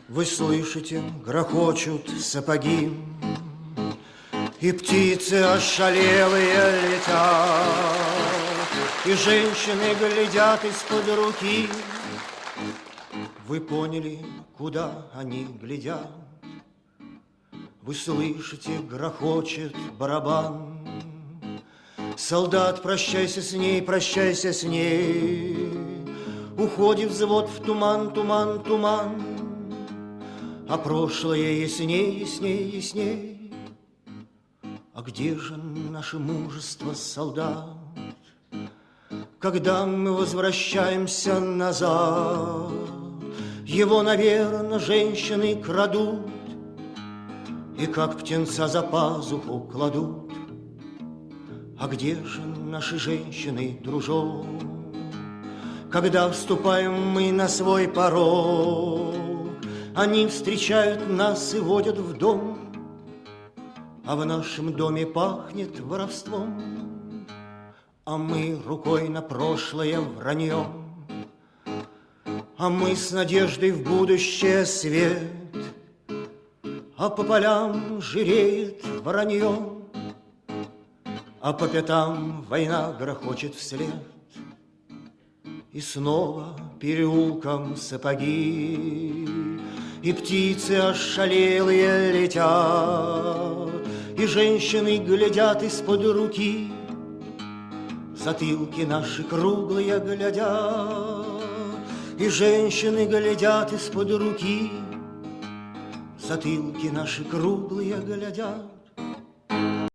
Вы слышите, грохочут сапоги, и птицы ошалелые летят, и женщины глядят из-под руки. Вы поняли, куда они глядят? Вы слышите, грохочет барабан. Солдат, прощайся с ней, прощайся с ней. Уходит взвод в туман, туман, туман. А прошлое ясней, ясней, ясней. А где же наше мужество, солдат? Когда мы возвращаемся назад, его, наверно, женщины крадут и как птенца за пазуху кладут. А где же наши женщины, дружок? Когда вступаем мы на свой порог, они встречают нас и водят в дом, а в нашем доме пахнет воровством, а мы рукой на прошлое враньем, а мы с надеждой в будущее свет, а по полям жиреет воронье, а по пятам война грохочет вслед. И снова переулком сапоги, и птицы ошалелые летят, и женщины глядят из-под руки, затылки наши круглые глядят, и женщины глядят из-под руки, затылки наши круглые глядят.